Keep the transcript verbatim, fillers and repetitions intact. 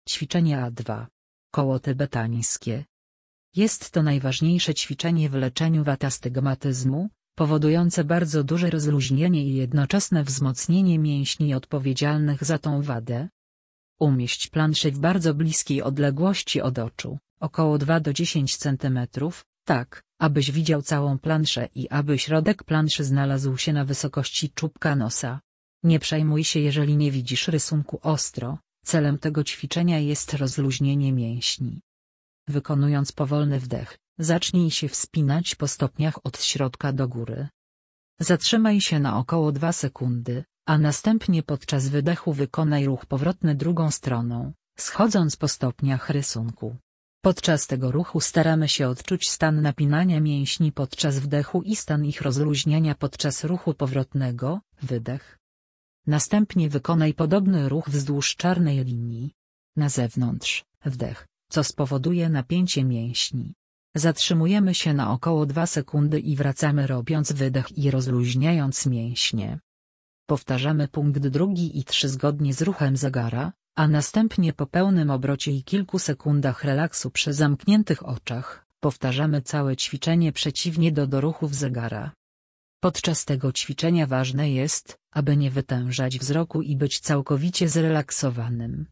Ćwiczenie A dwa. Koło tybetańskie. Jest to najważniejsze ćwiczenie w leczeniu wady astygmatyzmu, powodujące bardzo duże rozluźnienie i jednoczesne wzmocnienie mięśni odpowiedzialnych za tą wadę. Umieść planszę w bardzo bliskiej odległości od oczu, około dwa do dziesięciu centymetrów, tak, abyś widział całą planszę i aby środek planszy znalazł się na wysokości czubka nosa. Nie przejmuj się, jeżeli nie widzisz rysunku ostro, celem tego ćwiczenia jest rozluźnienie mięśni. Wykonując powolny wdech, zacznij się wspinać po stopniach od środka do góry. Zatrzymaj się na około dwie sekundy, a następnie podczas wydechu wykonaj ruch powrotny drugą stroną, schodząc po stopniach rysunku. Podczas tego ruchu staramy się odczuć stan napinania mięśni podczas wdechu i stan ich rozluźniania podczas ruchu powrotnego, wydech. Następnie wykonaj podobny ruch wzdłuż czarnej linii. Na zewnątrz, wdech, co spowoduje napięcie mięśni. Zatrzymujemy się na około dwie sekundy i wracamy, robiąc wydech i rozluźniając mięśnie. Powtarzamy punkt drugi i trzy zgodnie z ruchem zegara, a następnie po pełnym obrocie i kilku sekundach relaksu przy zamkniętych oczach, powtarzamy całe ćwiczenie przeciwnie do doruchów zegara. Podczas tego ćwiczenia ważne jest, aby nie wytężać wzroku i być całkowicie zrelaksowanym.